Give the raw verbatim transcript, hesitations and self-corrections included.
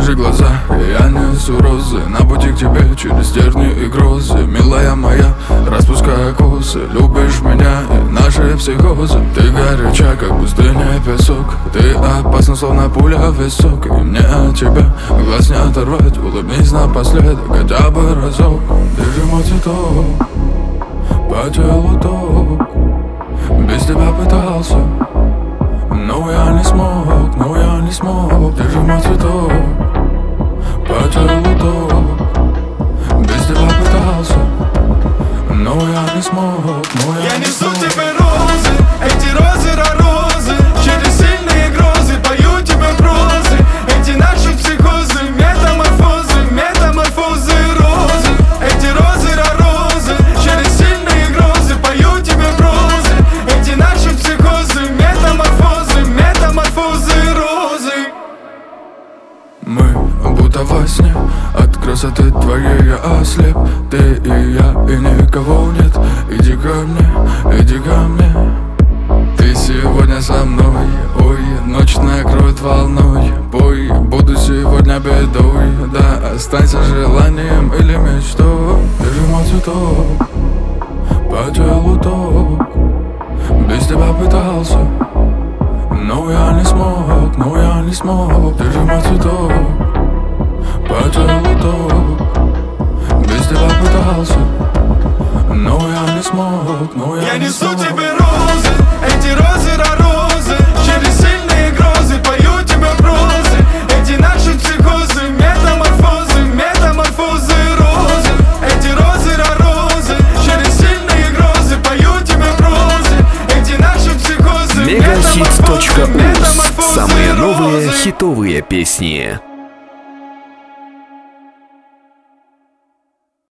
Закрой глаза, я несу розы на пути к тебе через тернии и грозы. Милая моя, распуская косы, любишь меня и наши психозы. Ты горяча, как пустыня и песок. Ты опасна, словно пуля в висок. И мне от тебя глаз не оторвать. Улыбнись напоследок, хотя бы разок. Ты же мой цветок, по телу ток. Без тебя пытался, но я не смог, но я не смог. Ты же мой цветок, по телу ток. Без тебя пытался, но я не смог, но я, Я не несу смог. тебе розы, эти розы розы. Через сильные грозы пою тебе прозы. Эти наши психозы, метаморфозы, метаморфозы розы. Эти розы розы. Через сильные грозы пою тебе прозы. Эти наши психозы, метаморфозы, метаморфозы розы. Мы будто во сне, от красоты твоей я ослеп. Ты и я, и никого нет. Иди ко мне, иди ко мне. Ты сегодня со мной, ой, ночь накроет волной. Пой, буду сегодня бедой. Да, останься желанием или мечтой. Ты же мой цветок, по телу ток. Без тебя пытался, но я не смог, но я не смог. Ты же мой цветок, по телу ток. Без тебя пытался, но я не смог, но я, Я не несу смог. тебе розы, эти розы розы. Через сильные грозы пою тебе прозы. Эти наши психозы, метаморфозы, метаморфозы розы. Эти розы розы. Через сильные грозы пою тебе прозы. Эти наши психозы, Мегахит точка метаморфозы, уз. Самые новые розы. хитовые песни.